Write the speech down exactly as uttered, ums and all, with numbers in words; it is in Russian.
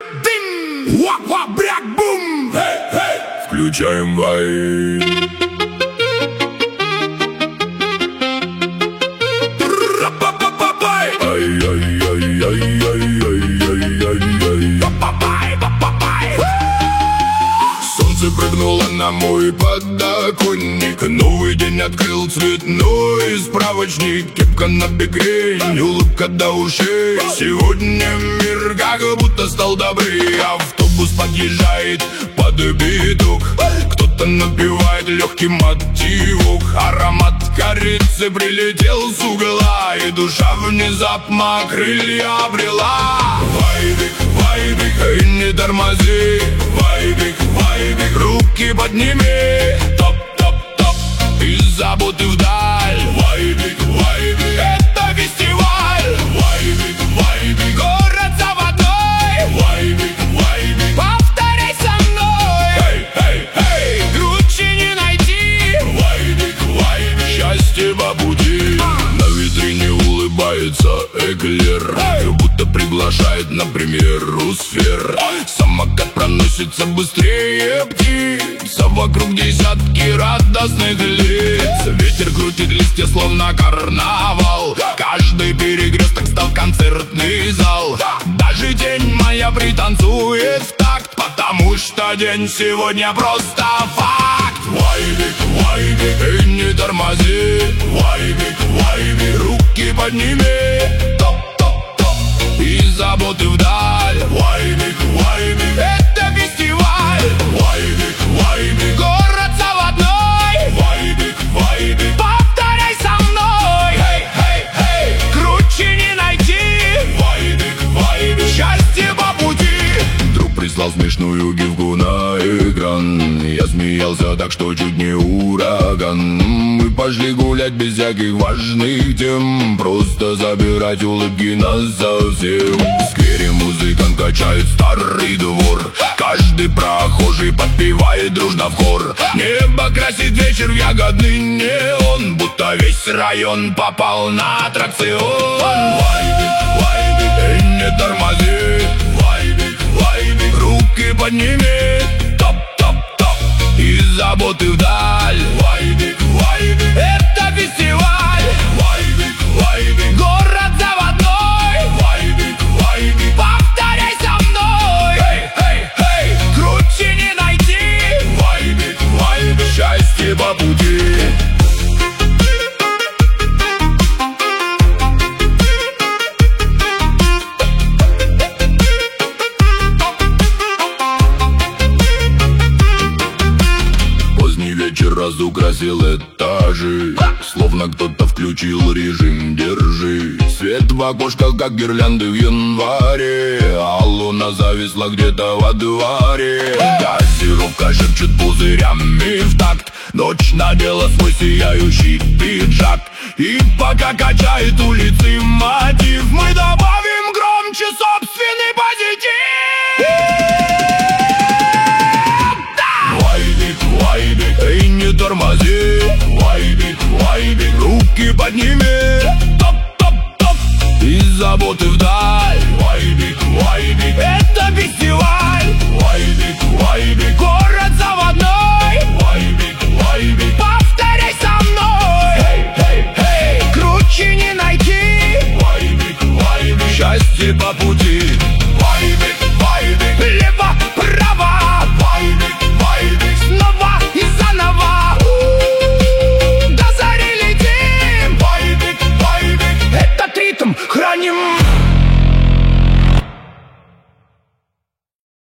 Дым! Ва-ва-бряк-бум! Включаем вайб. Солнце прыгнуло на мой подоконник. Новый день открыл цветной справочник. Кепка на бекрень, улыбка до ушей. Сегодня мир как будто стал добрее. Автобус подъезжает под биток. Кто-то напевает легкий мотивок. Аромат корицы прилетел с угла, и душа внезапно крылья обрела. Вайбик, вайбик, и не тормози. Вайбик, вайбик, руки подними. Топ, топ, топ, из заботы вдаль. Вайбик, вайбик, это фестиваль. Вайбик, вайбик, город заводной. Вайбик, вайбик, повторяй со мной. Эй, эй, эй, круче не найти. Вайбик, вайбик, счастье по пути. На витрине улыбается эклер, как будто приглашает на премьеру сфер. Самокат проносится быстрее птиц, а вокруг десятки радостных лиц. Ветер крутит листья, словно карнавал. Каждый перекресток стал концертный зал. Даже тень моя пританцует в такт, потому что день сегодня просто факт. Вайбик, вайбик, и не тормози. Вайбик, вайбик, руки подними. Топ, топ, топ, и заботы вдаль. Вайбик, вайбик, это фестиваль. Вайбик, вайбик, город заводной. Вайбик, вайбик, повторяй со мной. Эй, эй, эй, круче не найти. Вайбик, вайбик, счастье по пути. Друг прислал смешную гифку на экран. Я смеялся так, что чуть не ураган. Мы пошли гулять без всяких важных тем, просто забирать улыбки насовсем. В сквере музыкант качает старый двор. Каждый прохожий подпевает дружно в хор. Небо красит вечер в ягодный неон, будто весь район попал на аттракцион. Вайбик, вайбик, и не тормози. Вайбик, вайбик, руки подними. Топ, топ, топ, и заботы вдаль. Вайбик, вайбик, это фестиваль. Вайбик, вайбик, город заводной. Вайбик, вайбик, повторяй со мной. Эй, эй, эй, круче не найти. Вайбик, вайбик, счастье по пути. Вечер разукрасил этажи, словно кто-то включил режим «Держи». Свет в окошках, как гирлянды в январе, а луна зависла где-то во дворе. Газировка шепчет пузырями в такт. Ночь надела свой сияющий пиджак, и пока качает улицы мотив, мы добавим громче собственный позитив. Эй, не тормози. Вайбик, вайбик, руки подними. Топ, топ, топ, и заботы вдаль. Вайбик, вайбик, это веселье.